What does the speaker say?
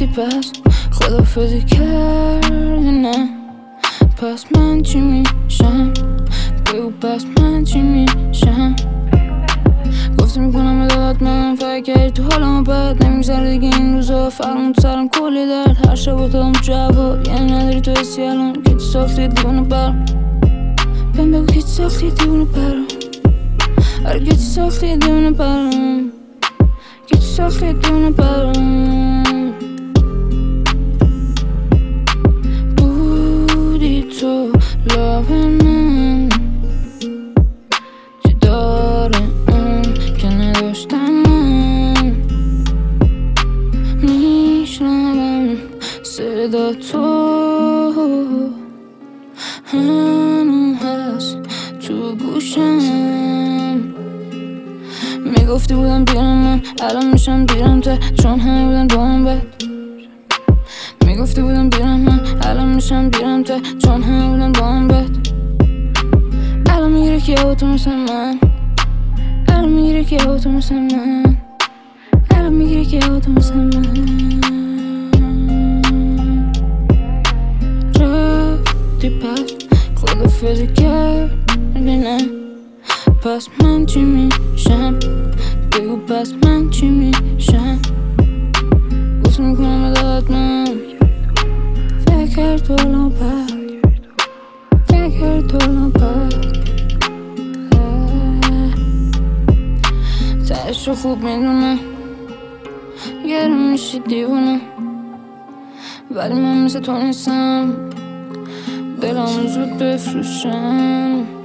رفتی پس خدافزی کردی نه، پس من چی میشم؟ بگو پس من چی میشم؟ گفتی میکنم ادالت من فکر کردی تو حالم بد نمیگذره دیگه این روزا فرمون تو سرم کلی درد هر شب باتم جواب یعنی نداری تو حسی الان که تو ساختی دیوونه برم بهم بگو که تو ساختی دیوونه برم آره که تو ساختی دیوونه برم که تو ساختی دیوونه برم بودی تو لاب من چی داره اون که نداشتم من میشنوم صدا تو هنو هست تو گوشم میگفتی بودم بیرم من الان میشم بیرم ته چون همه بودن با هم بد میگفتی بودم بیرم من الان میشم بیرم ته چون همه بودن با هم بد الان میگیره که تو مثل من الان میگیره که تو مثل من الان میگیره که تو مثل من رفتی پس خدافزی کردی نه، پس من چی میشم؟ بگو پس من چی میشم؟ گفت میکنم ادالت من فکر تو الان بد فکر تو الان بد تهش رو خوب میدونم گرم میشی دیوونه ولی من مثل تو نیستم دلم زود بفروشم